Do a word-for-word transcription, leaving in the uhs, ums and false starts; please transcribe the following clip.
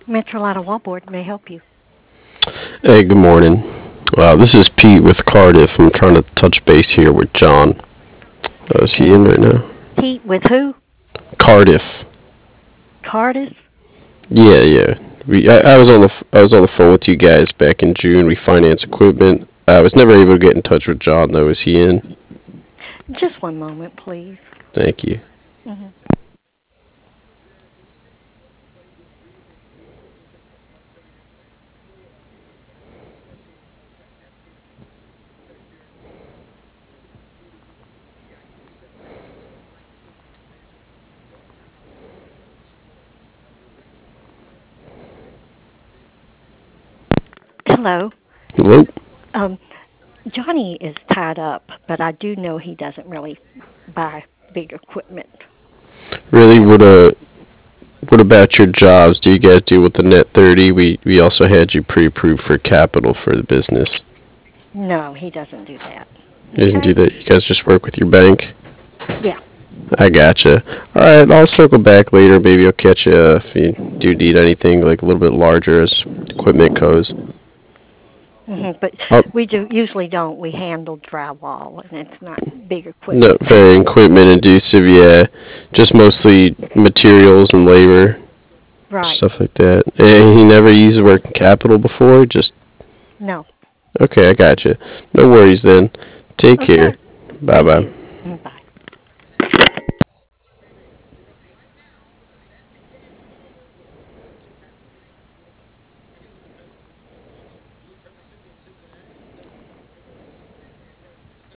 Metrolina Wallboard may help you. Hey, good morning. Uh, this is Pete with Cardiff. I'm trying to touch base here with John. Uh, is he Pete, in right now? Pete with who? Cardiff. Cardis? Yeah, yeah. We I, I was on the f- I was on the phone with you guys back in June. We finance equipment. I was never able to get in touch with John though. Is he in? Just one moment, please. Thank you. hmm Hello. Hello. Um, Johnny is tied up, but I do know he doesn't really buy big equipment. Really? And What uh? What about your jobs? Do you guys deal with the Net thirty? We we also had you pre-approved for capital for the business. no, he doesn't do that. Doesn't do Okay? that. You guys just work with your bank. Yeah. I gotcha. All right, I'll circle back later. Maybe I'll catch you uh, if you do need anything like a little bit larger as equipment goes. hmm But Oh, we do usually don't. We handle drywall, and it's not big no, equipment. very equipment inducive. Yeah, just mostly materials and labor, Right. stuff like that. And he never used working capital before. Just No. okay. I gotcha. No worries then. Take care. Okay. Bye You bye. too.